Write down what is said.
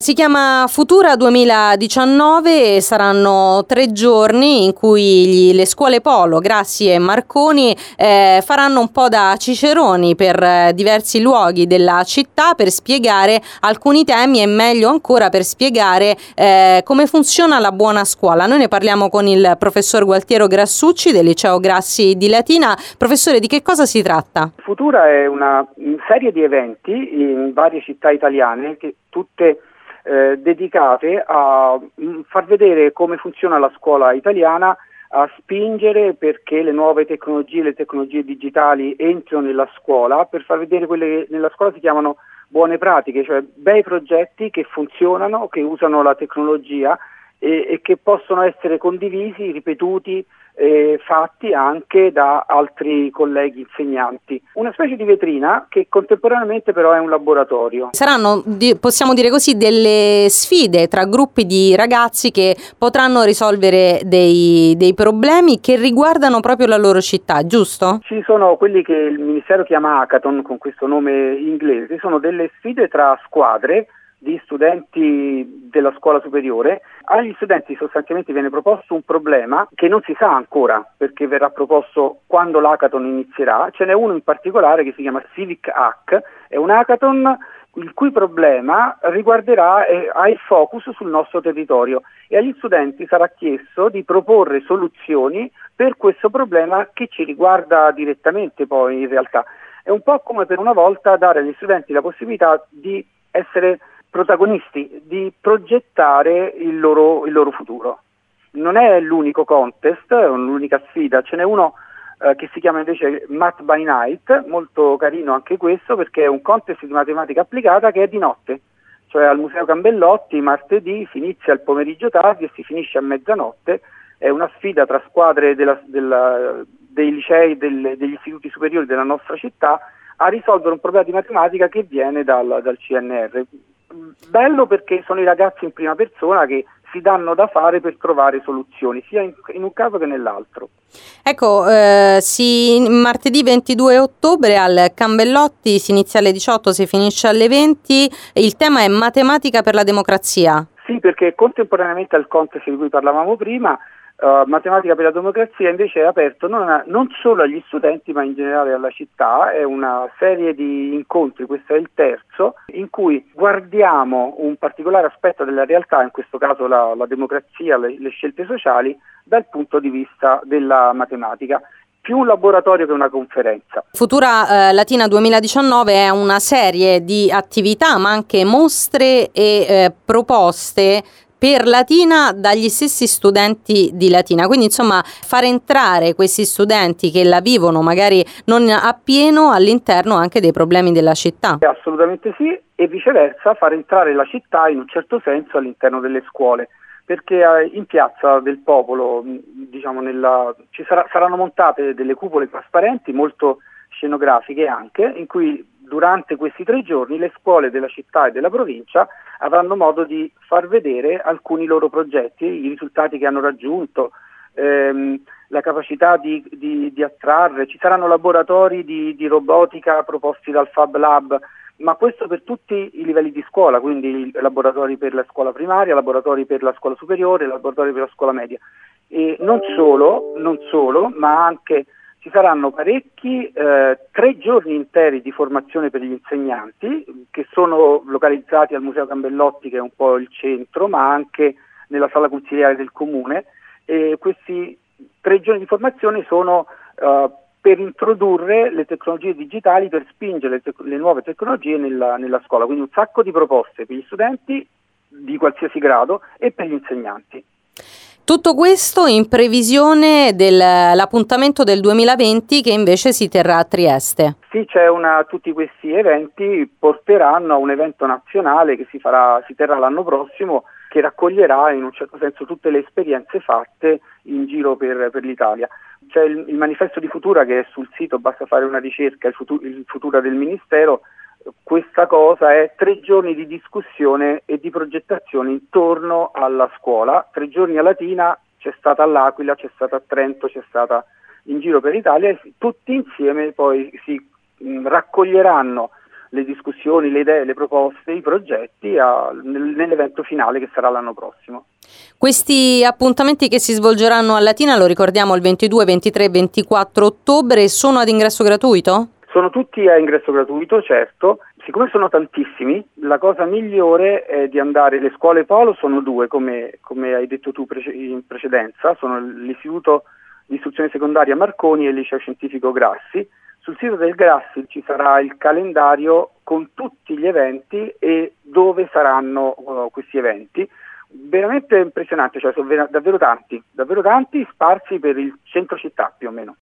Si chiama Futura 2019 e saranno 3 giorni in cui le scuole Polo, Grassi e Marconi faranno un po' da ciceroni per diversi luoghi della città per spiegare alcuni temi e meglio ancora per spiegare come funziona la buona scuola. Noi ne parliamo con il professor Gualtiero Grassucci del Liceo Grassi di Latina. Professore, di che cosa si tratta? Futura è una serie di eventi in varie città italiane che tutte dedicate a far vedere come funziona la scuola italiana, a spingere perché le nuove tecnologie, le tecnologie digitali entrino nella scuola, per far vedere quelle che nella scuola si chiamano buone pratiche, cioè bei progetti che funzionano, che usano la tecnologia e che possono essere condivisi, ripetuti, fatti anche da altri colleghi insegnanti. Una specie di vetrina che contemporaneamente però è un laboratorio. Saranno, possiamo dire così, delle sfide tra gruppi di ragazzi che potranno risolvere dei problemi che riguardano proprio la loro città, giusto? Ci sono quelli che il Ministero chiama hackathon, con questo nome inglese, sono delle sfide tra squadre di studenti della scuola superiore. Agli studenti sostanzialmente viene proposto un problema che non si sa ancora perché verrà proposto quando l'hackathon inizierà. Ce n'è uno in particolare che si chiama Civic Hack, è un hackathon il cui problema riguarderà ha il focus sul nostro territorio e agli studenti sarà chiesto di proporre soluzioni per questo problema che ci riguarda direttamente poi in realtà. È un po' come per una volta dare agli studenti la possibilità di essere protagonisti, di progettare il loro futuro. Non è l'unico contest, è l'unica sfida, ce n'è uno che si chiama invece Math by Night, molto carino anche questo perché è un contest di matematica applicata che è di notte, cioè al Museo Gambellotti martedì si inizia il pomeriggio tardi e si finisce a mezzanotte, è una sfida tra squadre dei licei, degli istituti superiori della nostra città a risolvere un problema di matematica che viene dal CNR. Bello perché sono i ragazzi in prima persona che si danno da fare per trovare soluzioni, sia in un caso che nell'altro. Ecco, martedì 22 ottobre al Gambellotti si inizia alle 18, si finisce alle 20, il tema è matematica per la democrazia. Sì, perché contemporaneamente al contest di cui parlavamo prima, Matematica per la democrazia invece è aperto non solo agli studenti ma in generale alla città, è una serie di incontri, questo è il terzo, in cui guardiamo un particolare aspetto della realtà, in questo caso la democrazia, le scelte sociali, dal punto di vista della matematica. Più un laboratorio che una conferenza. Futura Latina 2019 è una serie di attività ma anche mostre e proposte per Latina dagli stessi studenti di Latina, quindi insomma far entrare questi studenti che la vivono magari non appieno all'interno anche dei problemi della città. Assolutamente sì, e viceversa far entrare la città in un certo senso all'interno delle scuole, perché in Piazza del Popolo diciamo saranno montate delle cupole trasparenti molto scenografiche anche, in cui durante questi 3 giorni le scuole della città e della provincia avranno modo di far vedere alcuni loro progetti, i risultati che hanno raggiunto, la capacità di attrarre. Ci saranno laboratori di robotica proposti dal Fab Lab, ma questo per tutti i livelli di scuola, quindi laboratori per la scuola primaria, laboratori per la scuola superiore, laboratori per la scuola media. E non solo, ma anche ci saranno parecchi 3 giorni interi di formazione per gli insegnanti che sono localizzati al Museo Gambellotti, che è un po' il centro, ma anche nella sala consiliare del comune. E questi 3 giorni di formazione sono per introdurre le tecnologie digitali, per spingere le nuove tecnologie nella scuola. Quindi un sacco di proposte per gli studenti di qualsiasi grado e per gli insegnanti. Tutto questo in previsione dell'appuntamento del 2020 che invece si terrà a Trieste. Sì, tutti questi eventi porteranno a un evento nazionale che si terrà l'anno prossimo, che raccoglierà in un certo senso tutte le esperienze fatte in giro per l'Italia. C'è il manifesto di Futura che è sul sito, basta fare una ricerca, il Futura del Ministero. Questa cosa è 3 giorni di discussione e di progettazione intorno alla scuola, 3 giorni a Latina, c'è stata all'Aquila, c'è stata a Trento, c'è stata in giro per l'Italia e tutti insieme poi si raccoglieranno le discussioni, le idee, le proposte, i progetti nell'evento finale che sarà l'anno prossimo. Questi appuntamenti che si svolgeranno a Latina, lo ricordiamo, il 22, 23 e 24 ottobre, sono ad ingresso gratuito? Sono tutti a ingresso gratuito, certo. Siccome sono tantissimi, la cosa migliore è di andare, le scuole polo sono due, come hai detto tu in precedenza, sono l'Istituto di Istruzione Secondaria Marconi e il Liceo Scientifico Grassi. Sul sito del Grassi ci sarà il calendario con tutti gli eventi e dove saranno questi eventi. Veramente impressionante, cioè sono davvero tanti, sparsi per il centro città più o meno.